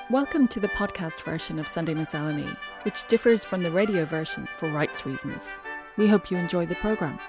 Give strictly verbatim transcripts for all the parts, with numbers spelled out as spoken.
Welcome to the podcast version of Sunday Miscellany, which differs from the radio version for rights reasons. We hope you enjoy the programme.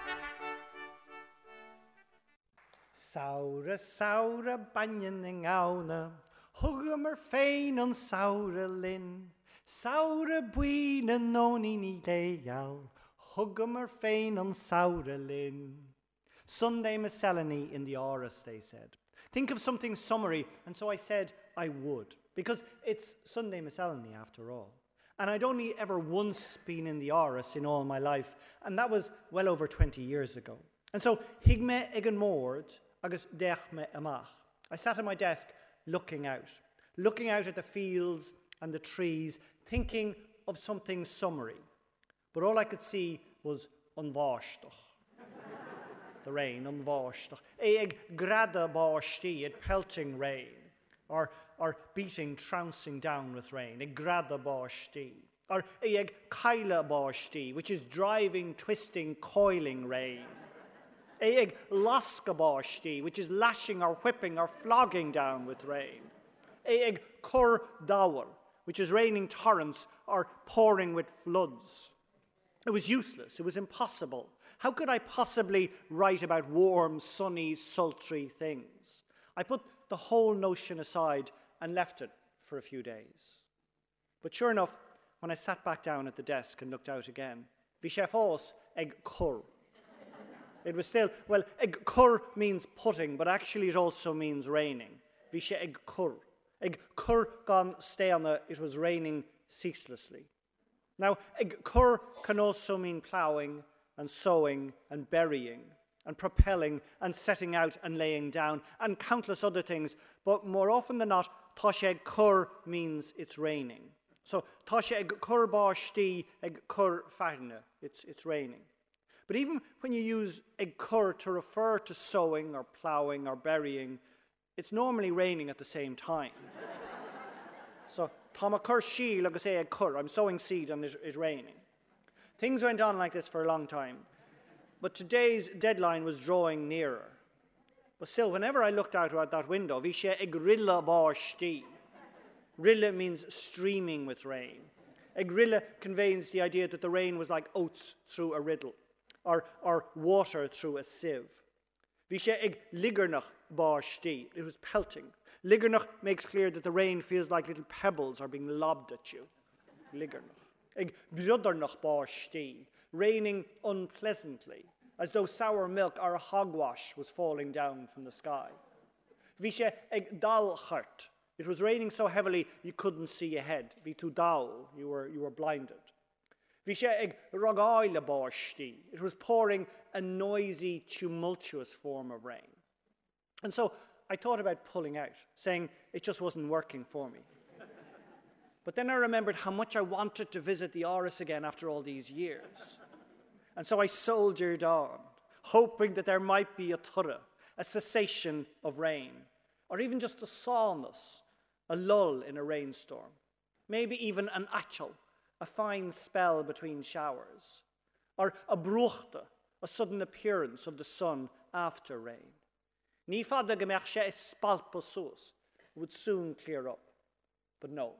Saure, saure, banyan ng auna, hugum er fein on saure lin, saure buina noni ni leal, hugum er fein on saure lin. Sunday Miscellany in the Áras, they said. Think of something summary, and so I said I would, because it's Sunday Miscellany after all. And I'd only ever once been in the Áras in all my life, and that was well over twenty years ago. And so, higme egan mord, agus dechme amach. I sat at my desk looking out, looking out at the fields and the trees, thinking of something summary. But all I could see was unváshtach. The rain, unváshtach. Eg grada báshti, it pelting rain. Or, or beating, trouncing down with rain. Eg grada báshti. Or eg kaila báshti, which is driving, twisting, coiling rain. Eg laska báshti, which is lashing or whipping or flogging down with rain. Eg kur dawar, which is raining torrents or pouring with floods. It was useless. It was impossible. How could I possibly write about warm, sunny, sultry things? I put the whole notion aside and left it for a few days. But sure enough, when I sat back down at the desk and looked out again, vi sé fós ag cur. It was still, well, ag cur means putting, but actually it also means raining. Vi sé ag cur. Ag cur gan steana, it was raining ceaselessly. Now, ag cur can also mean ploughing and sowing and burying and propelling and setting out and laying down and countless other things. But more often than not, tá sé cur means it's raining. So, tá sé ag cur báistí ag cur farne, it's, it's raining. But even when you use ag cur to refer to sowing or ploughing or burying, it's normally raining at the same time. So, tá ma cur síl agus é ag cur, I'm sowing seed and it's raining. Things went on like this for a long time, but today's deadline was drawing nearer. But still, whenever I looked out at that window, vi sé ag rilla báistí. Rilla means streaming with rain. Ag rilla conveys the idea that the rain was like oats through a riddle, or, or water through a sieve. Vi sé ag ligernach báistí. It was pelting. Ligernach makes clear that the rain feels like little pebbles are being lobbed at you. Ligernach. Ag bluddernach báistí, raining unpleasantly, as though sour milk or a hogwash was falling down from the sky. Vi sé ag dalchart. It was raining so heavily you couldn't see ahead. Vi tú dal, you were you were blinded. Vi sé ag rogáile báistí. It was pouring a noisy, tumultuous form of rain. And so I thought about pulling out, saying it just wasn't working for me. But then I remembered how much I wanted to visit the Áras again after all these years. And so I soldiered on, hoping that there might be a tura, a cessation of rain, or even just a softness, a lull in a rainstorm. Maybe even an achal, a fine spell between showers, or a bruchta, a sudden appearance of the sun after rain. Ní fada gemach sé spalpa sus would soon clear up. But no.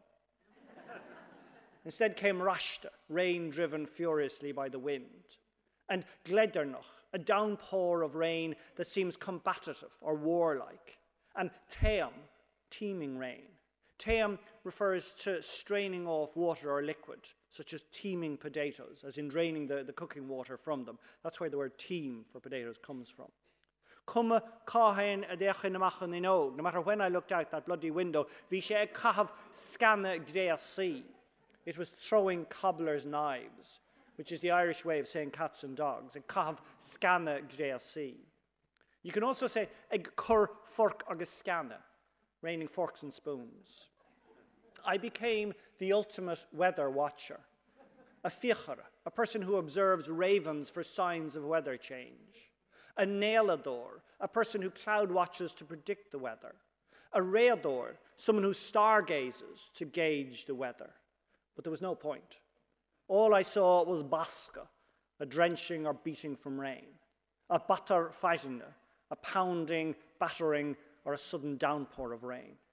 Instead came rashta, rain driven furiously by the wind, and gledernach, a downpour of rain that seems combative or warlike, and team, teeming rain. Team refers to straining off water or liquid, such as teeming potatoes, as in draining the, the cooking water from them. That's where the word teem for potatoes comes from. Cuma cahain a dechin amachan in og. No matter when I looked out that bloody window, vi sé cahav scanna gdeasi. It was throwing cobbler's knives, which is the Irish way of saying cats and dogs. A cahav scanna gdeasi. You can also say ag cur fork agus scanna, raining forks and spoons. I became the ultimate weather watcher, a fichar, a person who observes ravens for signs of weather change. A nailador, a person who cloud watches to predict the weather. A radar, someone who stargazes to gauge the weather. But there was no point. All I saw was baska, a drenching or beating from rain. A batter fighting, a pounding, battering, or a sudden downpour of rain.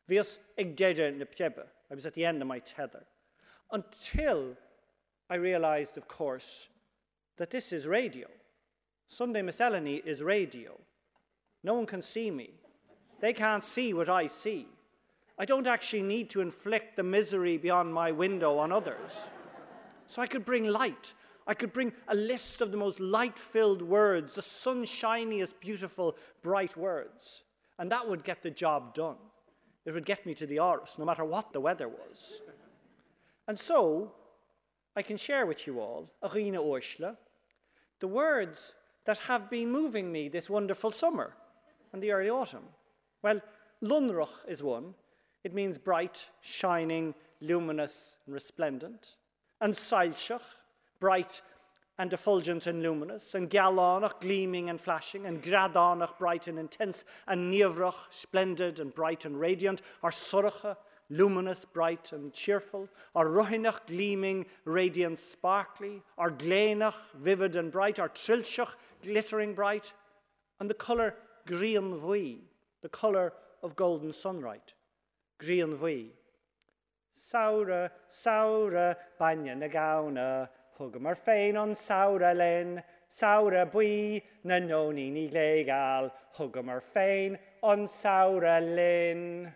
Vios ag deire na pteba. I was at the end of my tether. Until I realized, of course, that this is radio. Sunday Miscellany is radio. No one can see me. They can't see what I see. I don't actually need to inflict the misery beyond my window on others. So I could bring light. I could bring a list of the most light-filled words, the sunshiniest, beautiful, bright words. And that would get the job done. It would get me to the Áras, no matter what the weather was. And so, I can share with you all, Arina Ursula, the words that have been moving me this wonderful summer and the early autumn. Well, Lunrach is one. It means bright, shining, luminous, and resplendent. And Sailshach, bright and effulgent and luminous. And Galánach, gleaming and flashing. And Gradánach, bright and intense. And Niamhrach, splendid and bright and radiant. Or Sorcha, luminous, bright and cheerful. Or Ruhinach, gleaming, radiant, sparkly. Or Glénach, vivid and bright. Or Trilshach, glittering bright. And the colour Grian Vui, the colour of golden sunlight. Grian Vui. Saura, saura, banya na gauna, hugam ar féin on saura len, saura bui na noni ni legal, hugam ar féin on saura len.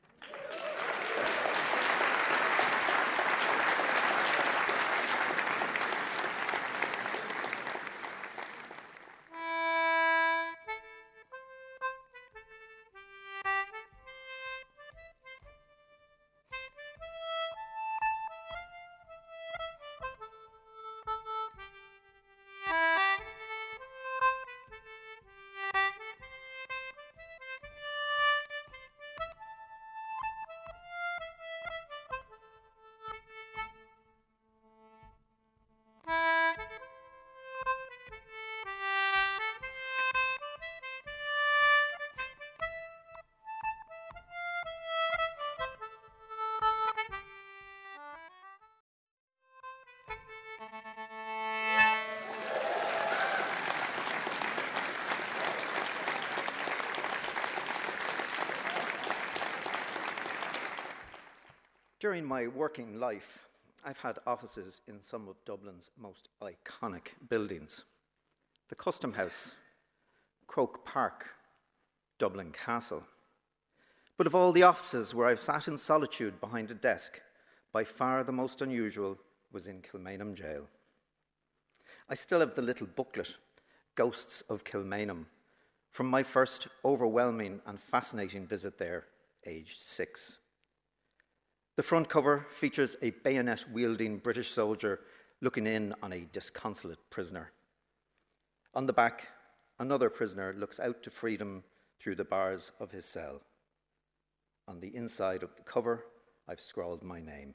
During my working life, I've had offices in some of Dublin's most iconic buildings. The Custom House, Croke Park, Dublin Castle. But of all the offices where I've sat in solitude behind a desk, by far the most unusual was in Kilmainham Jail. I still have the little booklet, Ghosts of Kilmainham, from my first overwhelming and fascinating visit there, aged six. The front cover features a bayonet-wielding British soldier looking in on a disconsolate prisoner. On the back, another prisoner looks out to freedom through the bars of his cell. On the inside of the cover, I've scrawled my name.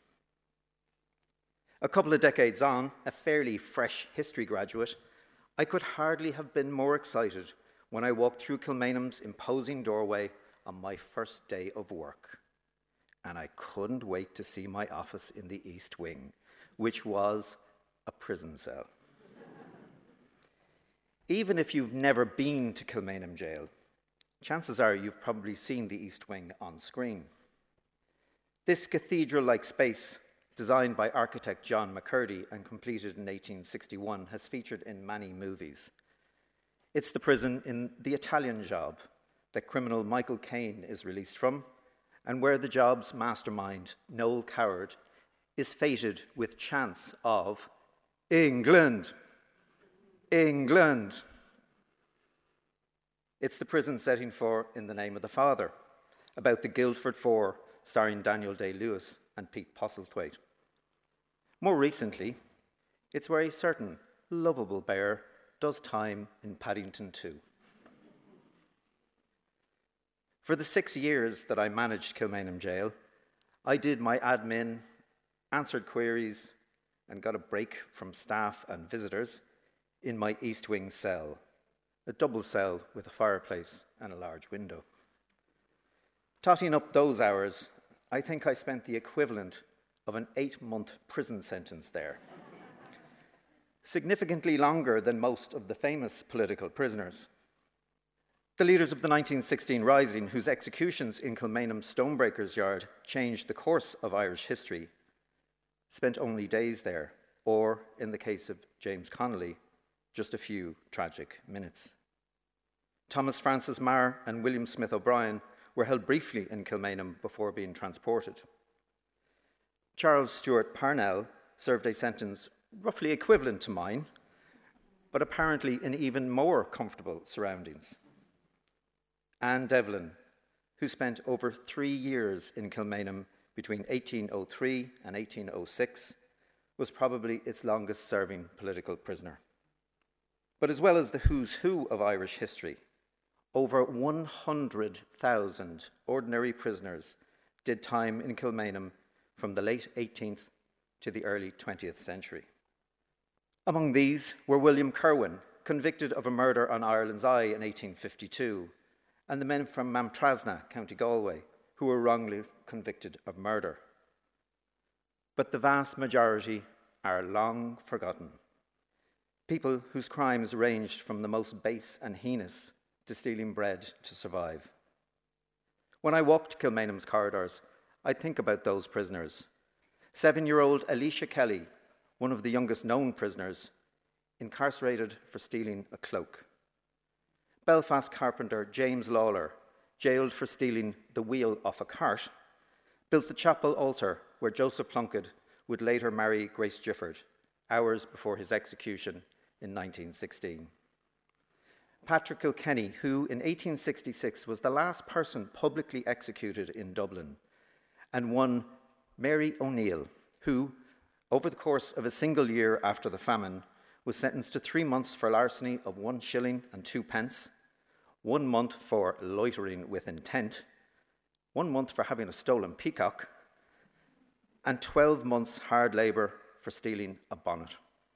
A couple of decades on, a fairly fresh history graduate, I could hardly have been more excited when I walked through Kilmainham's imposing doorway on my first day of work. And I couldn't wait to see my office in the East Wing, which was a prison cell. Even if you've never been to Kilmainham Jail, chances are you've probably seen the East Wing on screen. This cathedral-like space, designed by architect John McCurdy and completed in eighteen sixty-one, has featured in many movies. It's the prison in The Italian Job that criminal Michael Caine is released from, and where the job's mastermind, Noel Coward, is fated with chants of England, England. It's the prison setting for In the Name of the Father, about the Guildford Four, starring Daniel Day-Lewis and Pete Postlethwaite. More recently, it's where a certain lovable bear does time in Paddington two. For the six years that I managed Kilmainham Jail, I did my admin, answered queries, and got a break from staff and visitors in my East Wing cell, a double cell with a fireplace and a large window. Totting up those hours, I think I spent the equivalent of an eight-month prison sentence there. Significantly longer than most of the famous political prisoners. The leaders of the nineteen sixteen Rising, whose executions in Kilmainham Stonebreakers Yard changed the course of Irish history, spent only days there, or, in the case of James Connolly, just a few tragic minutes. Thomas Francis Marr and William Smith O'Brien were held briefly in Kilmainham before being transported. Charles Stewart Parnell served a sentence roughly equivalent to mine, but apparently in even more comfortable surroundings. Anne Devlin, who spent over three years in Kilmainham between eighteen oh three and eighteen oh six, was probably its longest-serving political prisoner. But as well as the who's who of Irish history, over one hundred thousand ordinary prisoners did time in Kilmainham from the late eighteenth to the early twentieth century. Among these were William Kirwan, convicted of a murder on Ireland's Eye in eighteen fifty-two, and the men from Mamtrasna, County Galway, who were wrongly convicted of murder. But the vast majority are long forgotten. People whose crimes ranged from the most base and heinous to stealing bread to survive. When I walked Kilmainham's corridors, I think about those prisoners. Seven-year-old Alicia Kelly, one of the youngest known prisoners, incarcerated for stealing a cloak. Belfast carpenter James Lawler, jailed for stealing the wheel off a cart, built the chapel altar where Joseph Plunkett would later marry Grace Gifford, hours before his execution in nineteen sixteen. Patrick Kilkenny, who in eighteen sixty-six was the last person publicly executed in Dublin, and one Mary O'Neill, who, over the course of a single year after the famine, was sentenced to three months for larceny of one shilling and two pence, one month for loitering with intent, one month for having a stolen peacock, and twelve months hard labour for stealing a bonnet.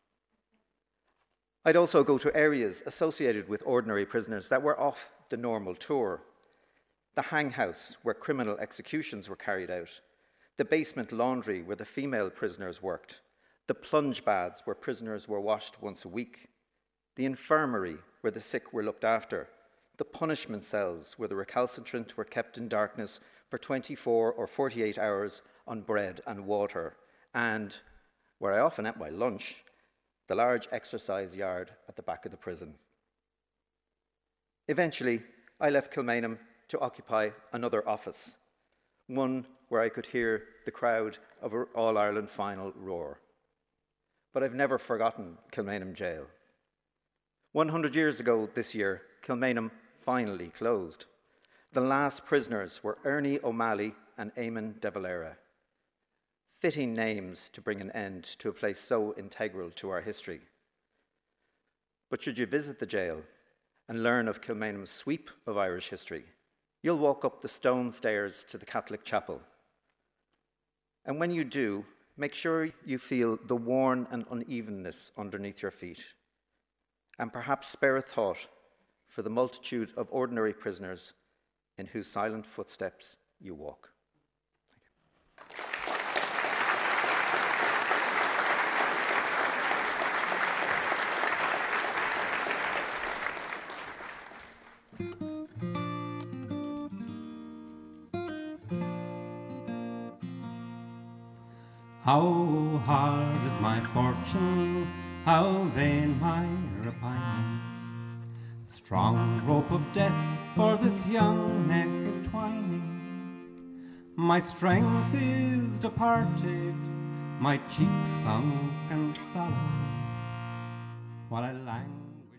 I'd also go to areas associated with ordinary prisoners that were off the normal tour. The hang house, where criminal executions were carried out, the basement laundry where the female prisoners worked, the plunge baths where prisoners were washed once a week, the infirmary where the sick were looked after, the punishment cells where the recalcitrant were kept in darkness for twenty-four or forty-eight hours on bread and water, and, where I often ate my lunch, the large exercise yard at the back of the prison. Eventually, I left Kilmainham to occupy another office, one where I could hear the crowd of an All-Ireland final roar. But I've never forgotten Kilmainham Jail. one hundred years ago this year, Kilmainham finally closed. The last prisoners were Ernie O'Malley and Eamon de Valera. Fitting names to bring an end to a place so integral to our history. But should you visit the jail and learn of Kilmainham's sweep of Irish history, you'll walk up the stone stairs to the Catholic chapel. And when you do, make sure you feel the worn and unevenness underneath your feet, and perhaps spare a thought for the multitude of ordinary prisoners in whose silent footsteps you walk. How hard is my fortune, how vain my repining. Strong rope of death for this young neck is twining. My strength is departed, my cheeks sunk and sallow, while I languish.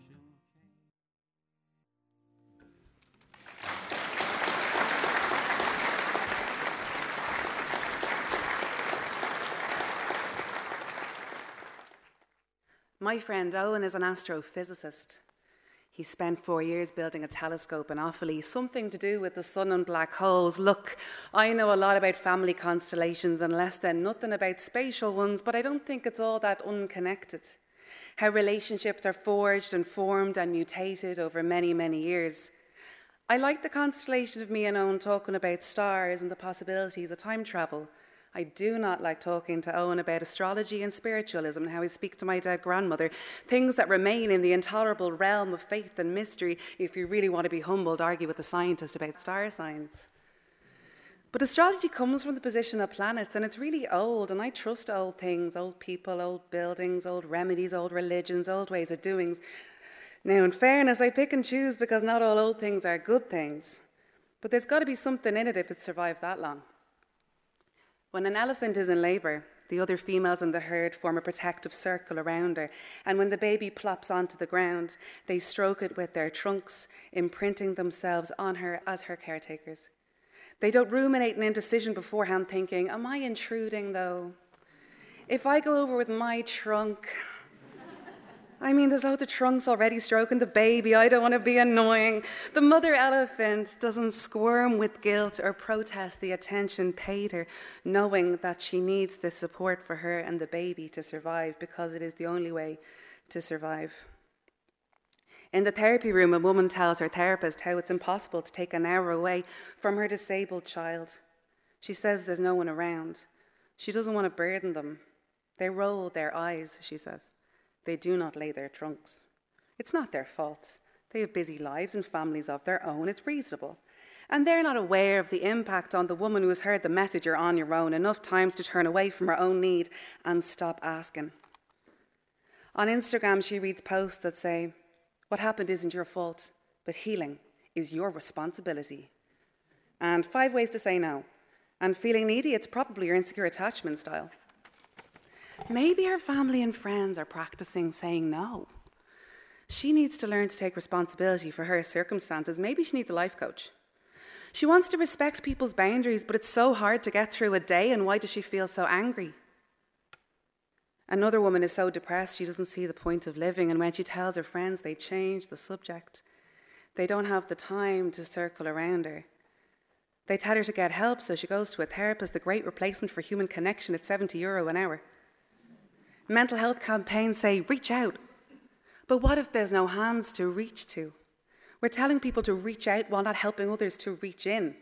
My friend Owen is an astrophysicist. He spent four years building a telescope in Offaly, something to do with the sun and black holes. Look, I know a lot about family constellations and less than nothing about spatial ones, but I don't think it's all that unconnected. How relationships are forged and formed and mutated over many, many years. I like the constellation of me and Owen talking about stars and the possibilities of time travel. I do not like talking to Owen about astrology and spiritualism and how I speak to my dead grandmother, things that remain in the intolerable realm of faith and mystery. If you really want to be humbled, argue with a scientist about star signs. But astrology comes from the position of planets, and it's really old, and I trust old things, old people, old buildings, old remedies, old religions, old ways of doing. Now, in fairness, I pick and choose because not all old things are good things. But there's got to be something in it if it's survived that long. When an elephant is in labour, the other females in the herd form a protective circle around her, and when the baby plops onto the ground, they stroke it with their trunks, imprinting themselves on her as her caretakers. They don't ruminate an indecision beforehand thinking, am I intruding though? If I go over with my trunk, I mean, there's loads of trunks already stroking the baby. I don't want to be annoying. The mother elephant doesn't squirm with guilt or protest the attention paid her, knowing that she needs the support for her and the baby to survive because it is the only way to survive. In the therapy room, a woman tells her therapist how it's impossible to take an hour away from her disabled child. She says there's no one around. She doesn't want to burden them. They roll their eyes, she says. They do not lay their trunks. It's not their fault. They have busy lives and families of their own. It's reasonable. And they're not aware of the impact on the woman who has heard the message you're on your own enough times to turn away from her own need and stop asking. On Instagram, she reads posts that say, what happened isn't your fault, but healing is your responsibility. And five ways to say no. And feeling needy, it's probably your insecure attachment style. Maybe her family and friends are practicing saying no. She needs to learn to take responsibility for her circumstances. Maybe she needs a life coach. She wants to respect people's boundaries, but it's so hard to get through a day, and why does she feel so angry? Another woman is so depressed she doesn't see the point of living, and when she tells her friends, they change the subject. They don't have the time to circle around her. They tell her to get help, so she goes to a therapist, the great replacement for human connection at seventy euro an hour. Mental health campaigns say, reach out. But what if there's no hands to reach to? We're telling people to reach out while not helping others to reach in.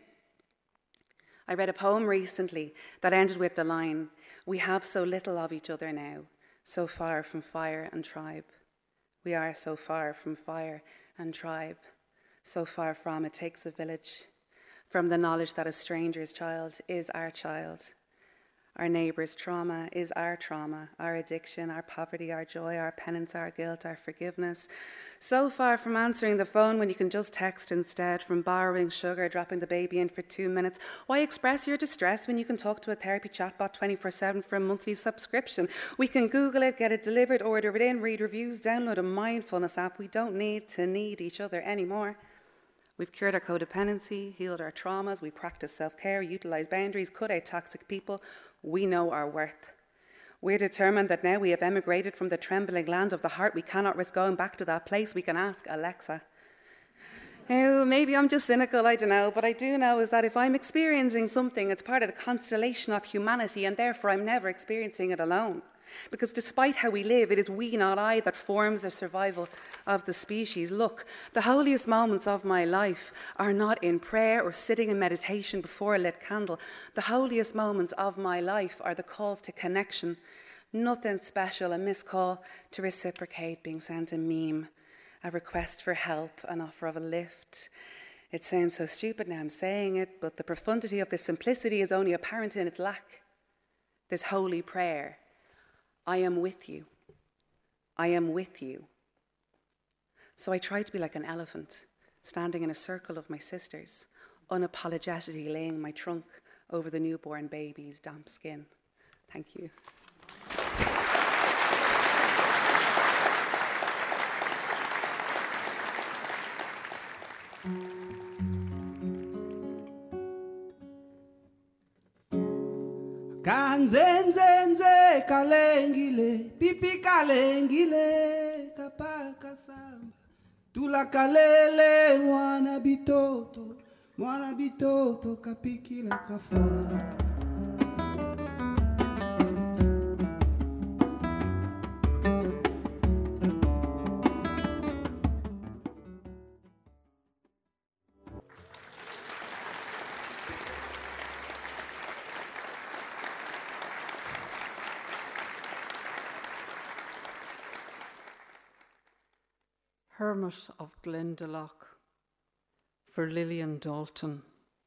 I read a poem recently that ended with the line, we have so little of each other now, so far from fire and tribe. We are so far from fire and tribe, so far from it takes a village, from the knowledge that a stranger's child is our child. Our neighbour's trauma is our trauma, our addiction, our poverty, our joy, our penance, our guilt, our forgiveness. So far from answering the phone when you can just text instead, from borrowing sugar, dropping the baby in for two minutes. Why express your distress when you can talk to a therapy chatbot twenty-four seven for a monthly subscription? We can Google it, get it delivered, order it in, read reviews, download a mindfulness app. We don't need to need each other anymore. We've cured our codependency, healed our traumas, we practice self-care, utilise boundaries, cut out toxic people. We know our worth. We're determined that now we have emigrated from the trembling land of the heart, we cannot risk going back to that place. We can ask Alexa. Now, maybe I'm just cynical, I don't know, but I do know is that if I'm experiencing something, it's part of the constellation of humanity, and therefore I'm never experiencing it alone. Because despite how we live, it is we, not I, that forms the survival of the species. Look, the holiest moments of my life are not in prayer or sitting in meditation before a lit candle. The holiest moments of my life are the calls to connection. Nothing special, a missed call to reciprocate, being sent a meme, a request for help, an offer of a lift. It sounds so stupid now I'm saying it, but the profundity of this simplicity is only apparent in its lack. This holy prayer. I am with you. I am with you. So I try to be like an elephant, standing in a circle of my sisters, unapologetically laying my trunk over the newborn baby's damp skin. Thank you. Kanzenzenze kalengile, pipi kalengile, kapaka samba. Tula kalele, mwana bitoto, mwana bitoto, kapikila kafa. Hermit of Glendalough, for Lillian Dalton.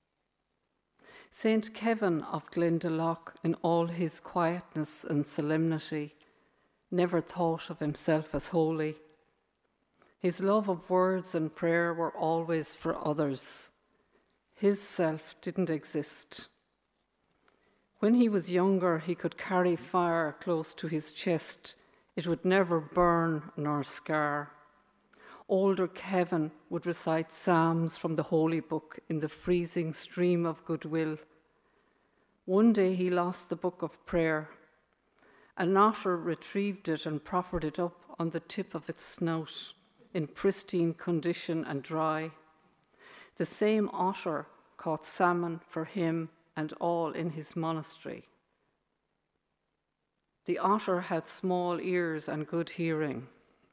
Saint Kevin of Glendalough, in all his quietness and solemnity, never thought of himself as holy. His love of words and prayer were always for others. His self didn't exist. When he was younger, he could carry fire close to his chest. It would never burn nor scar. Older Kevin would recite psalms from the Holy Book in the freezing stream of goodwill. One day he lost the book of prayer. An otter retrieved it and proffered it up on the tip of its snout, in pristine condition and dry. The same otter caught salmon for him and all in his monastery. The otter had small ears and good hearing.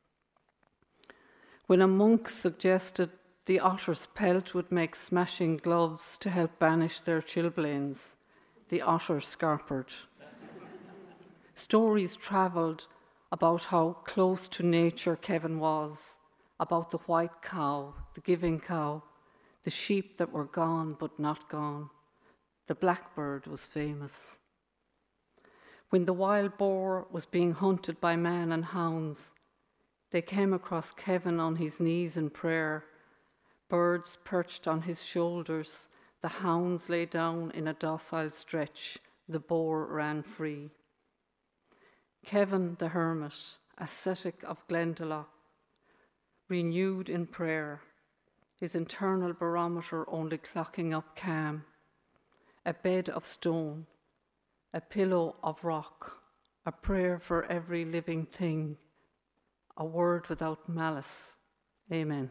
When a monk suggested the otter's pelt would make smashing gloves to help banish their chilblains, the otter scarpered. Stories travelled about how close to nature Kevin was, about the white cow, the giving cow, the sheep that were gone but not gone. The blackbird was famous. When the wild boar was being hunted by man and hounds, they came across Kevin on his knees in prayer. Birds perched on his shoulders. The hounds lay down in a docile stretch. The boar ran free. Kevin the hermit, ascetic of Glendalough, renewed in prayer, his internal barometer only clocking up calm. A bed of stone, a pillow of rock, a prayer for every living thing, a word without malice. Amen.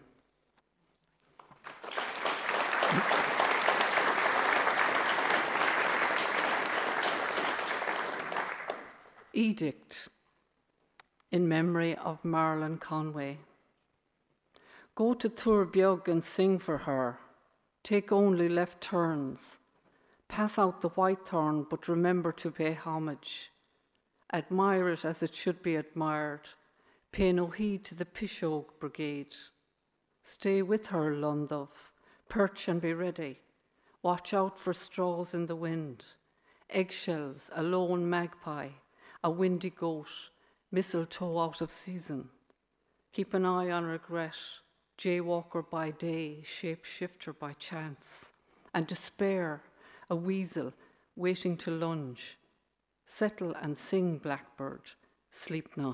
Edict in memory of Marlon Conway. Go to Turbiog and sing for her. Take only left turns. Pass out the whitethorn, but remember to pay homage. Admire it as it should be admired. Pay no heed to the Pishogue Brigade. Stay with her, Lundov. Perch and be ready. Watch out for straws in the wind. Eggshells, a lone magpie, a windy goat, mistletoe out of season. Keep an eye on regret, jaywalker by day, shapeshifter by chance. And despair, a weasel waiting to lunge. Settle and sing, blackbird, sleep not.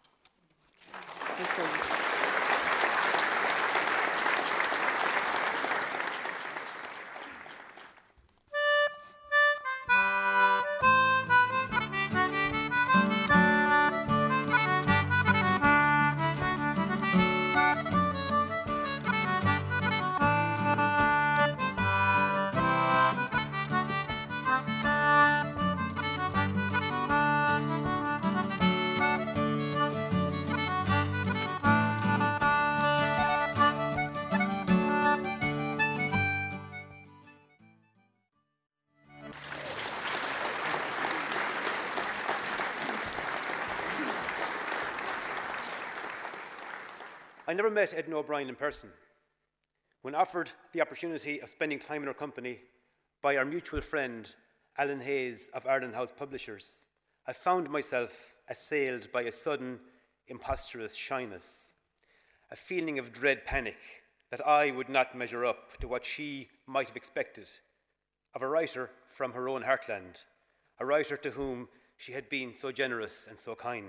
I never met Edna O'Brien in person. When offered the opportunity of spending time in her company by our mutual friend, Alan Hayes of Ireland House Publishers, I found myself assailed by a sudden, imposterous shyness, a feeling of dread panic that I would not measure up to what she might have expected of a writer from her own heartland, a writer to whom she had been so generous and so kind.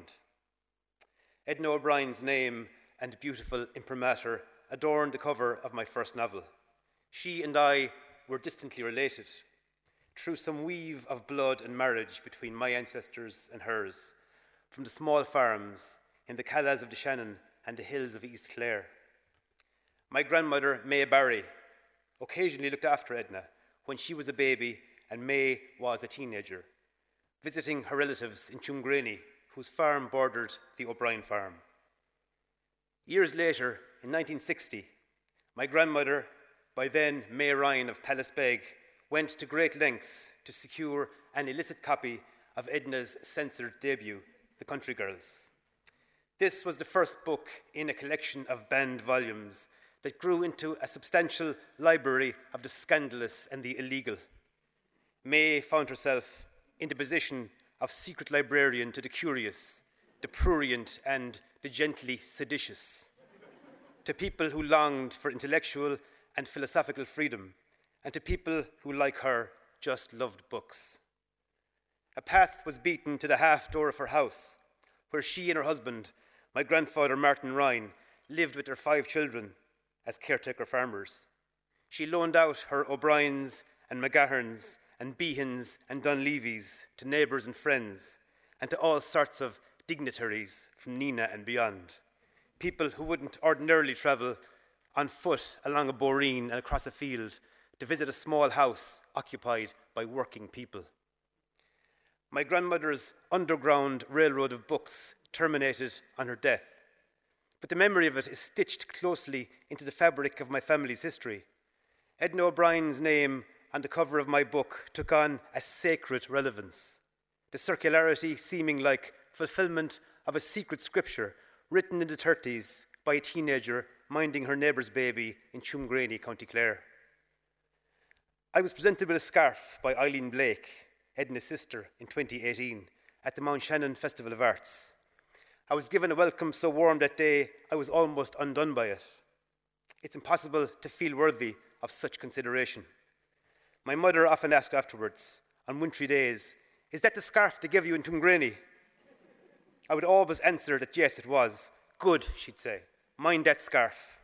Edna O'Brien's name and beautiful imprimatur adorned the cover of my first novel. She and I were distantly related, through some weave of blood and marriage between my ancestors and hers, from the small farms in the Callas of the Shannon and the hills of East Clare. My grandmother, May Barry, occasionally looked after Edna when she was a baby and May was a teenager, visiting her relatives in Chumgraney, whose farm bordered the O'Brien farm. Years later, in nineteen sixty, my grandmother, by then May Ryan of Pallisbeg, went to great lengths to secure an illicit copy of Edna's censored debut, The Country Girls. This was the first book in a collection of banned volumes that grew into a substantial library of the scandalous and the illegal. May found herself in the position of secret librarian to the curious, the prurient, and the gently seditious, to people who longed for intellectual and philosophical freedom, and to people who, like her, just loved books. A path was beaten to the half door of her house, where she and her husband, my grandfather Martin Ryan, lived with their five children as caretaker farmers. She loaned out her O'Briens and McGaherns and Beehans and Dunleavys to neighbours and friends, and to all sorts of dignitaries from Nina and beyond, people who wouldn't ordinarily travel on foot along a boreen and across a field to visit a small house occupied by working people. My grandmother's underground railroad of books terminated on her death, but the memory of it is stitched closely into the fabric of my family's history. Edna O'Brien's name on the cover of my book took on a sacred relevance, the circularity seeming like fulfillment of a secret scripture written in the thirties by a teenager minding her neighbour's baby in Chumgraney, County Clare. I was presented with a scarf by Eileen Blake, Edna's sister, in twenty eighteen at the Mount Shannon Festival of Arts. I was given a welcome so warm that day I was almost undone by it. It's impossible to feel worthy of such consideration. My mother often asked afterwards, on wintry days, "Is that the scarf they gave you in Chumgraney?" I would always answer that yes, it was. "Good," she'd say. "Mind that scarf."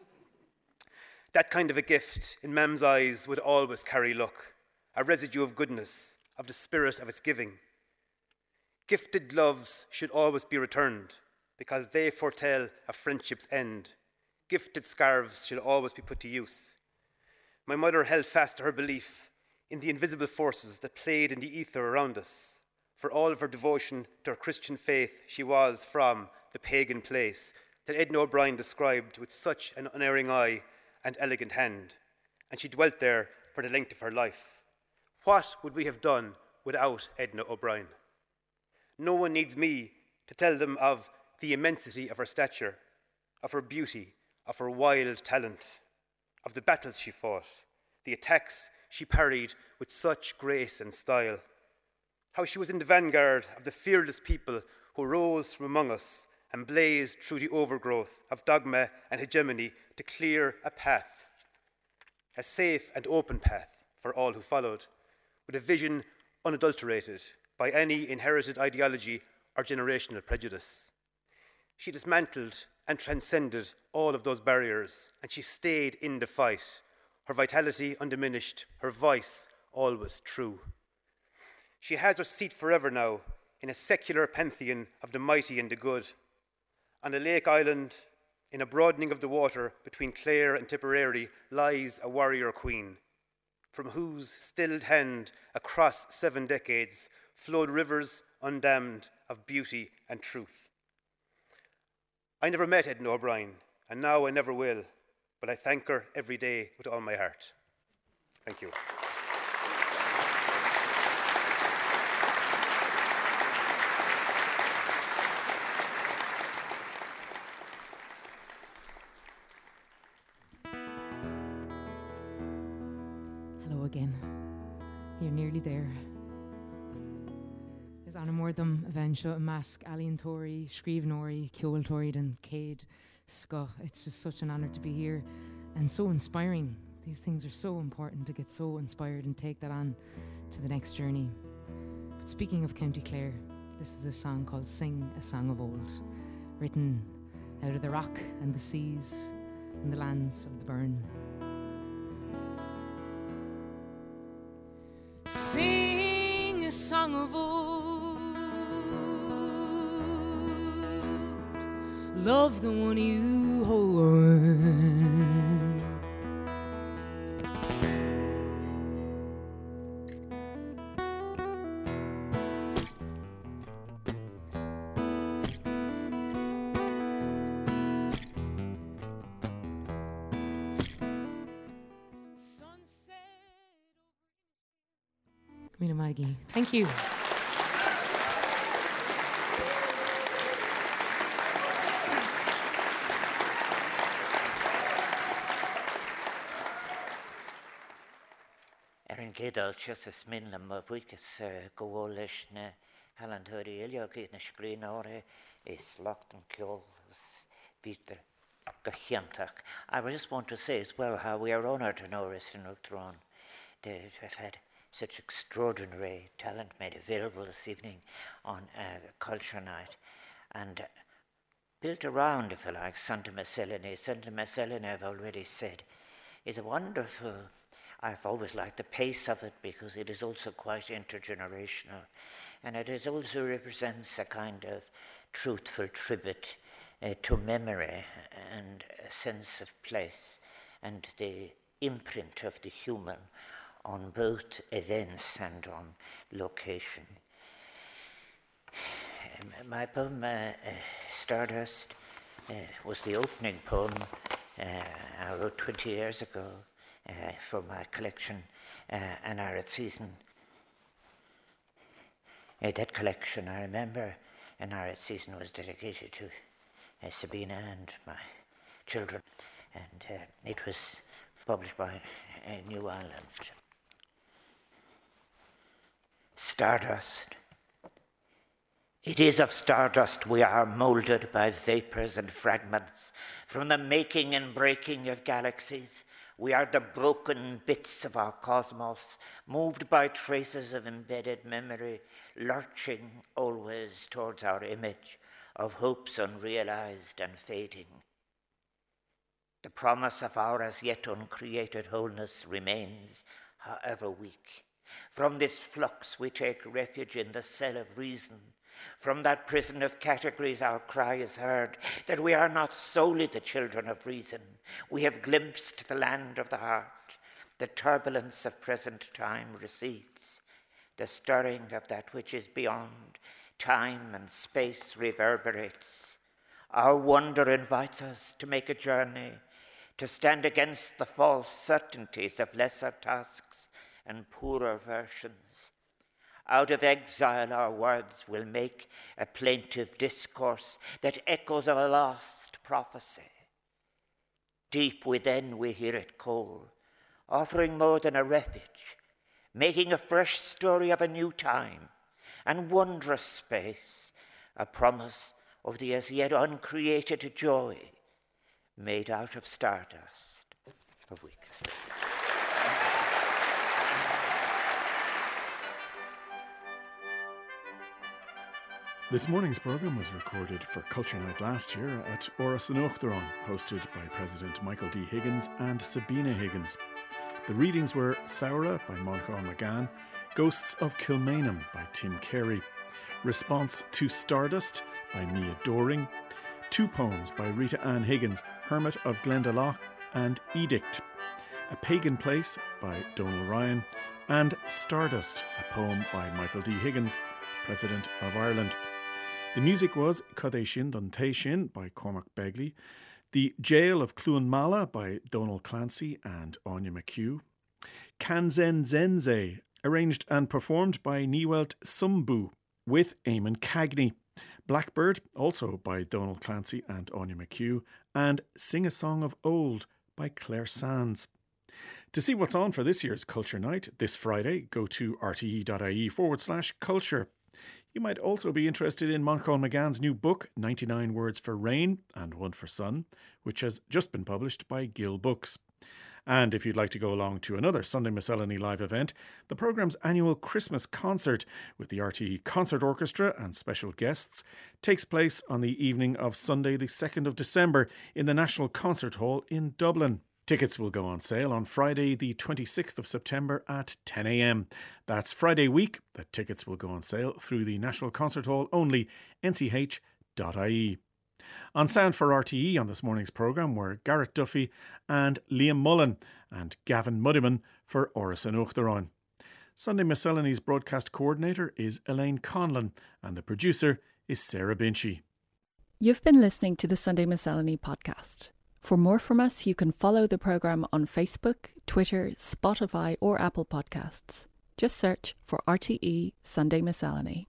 That kind of a gift, in Mam's eyes, would always carry luck, a residue of goodness, of the spirit of its giving. Gifted gloves should always be returned, because they foretell a friendship's end. Gifted scarves should always be put to use. My mother held fast to her belief in the invisible forces that played in the ether around us. For all of her devotion to her Christian faith, she was from the pagan place that Edna O'Brien described with such an unerring eye and elegant hand, and she dwelt there for the length of her life. What would we have done without Edna O'Brien? No one needs me to tell them of the immensity of her stature, of her beauty, of her wild talent, of the battles she fought, the attacks she parried with such grace and style, how she was in the vanguard of the fearless people who rose from among us and blazed through the overgrowth of dogma and hegemony to clear a path, a safe and open path for all who followed, with a vision unadulterated by any inherited ideology or generational prejudice. She dismantled and transcended all of those barriers, and she stayed in the fight, her vitality undiminished, her voice always true. She has her seat forever now in a secular pantheon of the mighty and the good. On a lake island, in a broadening of the water between Clare and Tipperary, lies a warrior queen, from whose stilled hand across seven decades flowed rivers undammed of beauty and truth. I never met Edna O'Brien, and now I never will, but I thank her every day with all my heart. Thank you. Hello again. You're nearly there. Is Anna Mordam, Avensha, Mask, Alian Tori, Scrieve Nori, Kyoel Tori, and Cade, Ska. It's just such an honour to be here and so inspiring. These things are so important to get so inspired and take that on to the next journey. But speaking of County Clare, this is a song called Sing a Song of Old, written out of the rock and the seas and the lands of the burn. Sing a song of old, love the one you hold. Mina Maggie, thank you. Cédal Chesas Minlam of Wicus Goolish ne Helen Hurry Eliog in a screen or is locked and killed Peter Gachiamtak. I just want to say as well how we are honoured to know us in Uchtron. They have had such extraordinary talent made available this evening on uh, Culture Night. And uh, built around, if you like, Santa Messalini. Santa Messalini, I've already said, is a wonderful, I've always liked the pace of it because it is also quite intergenerational. And it is also represents a kind of truthful tribute uh, to memory and a sense of place and the imprint of the human on both events and on location. Um, my poem, uh, uh, Stardust, uh, was the opening poem uh, I wrote twenty years ago uh, for my collection, uh, An Arid Season. Uh, that collection, I remember, An Arid Season was dedicated to uh, Sabina and my children, and uh, it was published by uh, New Ireland. Stardust. It is of stardust we are moulded by vapours and fragments. From the making and breaking of galaxies, we are the broken bits of our cosmos, moved by traces of embedded memory, lurching always towards our image of hopes unrealised and fading. The promise of our as yet uncreated wholeness remains, however weak. From this flux we take refuge in the cell of reason. From that prison of categories our cry is heard, that we are not solely the children of reason. We have glimpsed the land of the heart. The turbulence of present time recedes. The stirring of that which is beyond time and space reverberates. Our wonder invites us to make a journey, to stand against the false certainties of lesser tasks and poorer versions. Out of exile our words will make a plaintive discourse that echoes of a lost prophecy. Deep within we hear it call, offering more than a refuge, making a fresh story of a new time and wondrous space, a promise of the as yet uncreated joy made out of stardust of weakness. This morning's programme was recorded for Culture Night last year at Áras an Uachtaráin, hosted by President Michael D. Higgins and Sabina Higgins. The readings were Saura by Monica McGann, Ghosts of Kilmainham by Tim Carey, Response to Stardust by Mia Doring, two poems by Rita Ann Higgins, Hermit of Glendalough and Edict, A Pagan Place by Donal Ryan, and Stardust, a poem by Michael D. Higgins, President of Ireland. The music was Codé Sin Don Té Sin by Cormac Begley, The Jail of Clúin-Mala by Donal Clancy and Anya McHugh, Kanzen Zenze, arranged and performed by Niwelt Sumbu with Eamon Cagney, Blackbird, also by Donal Clancy and Anya McHugh, and Sing a Song of Old by Claire Sands. To see what's on for this year's Culture Night this Friday, go to rte.ie forward slash culture. You might also be interested in Moncall McGann's new book, ninety-nine Words for Rain and One for Sun, which has just been published by Gill Books. And if you'd like to go along to another Sunday Miscellany live event, the programme's annual Christmas concert with the R T E Concert Orchestra and special guests takes place on the evening of Sunday the second of December in the National Concert Hall in Dublin. Tickets will go on sale on Friday the twenty-sixth of September at ten a.m. That's Friday week. The tickets will go on sale through the National Concert Hall only, n c h dot i e. On sound for R T E on this morning's programme were Garrett Duffy and Liam Mullen and Gavin Muddiman for Áras an Uachtaráin. Sunday Miscellany's broadcast coordinator is Elaine Conlon and the producer is Sarah Binchy. You've been listening to the Sunday Miscellany podcast. For more from us, you can follow the programme on Facebook, Twitter, Spotify or Apple Podcasts. Just search for R T E Sunday Miscellany.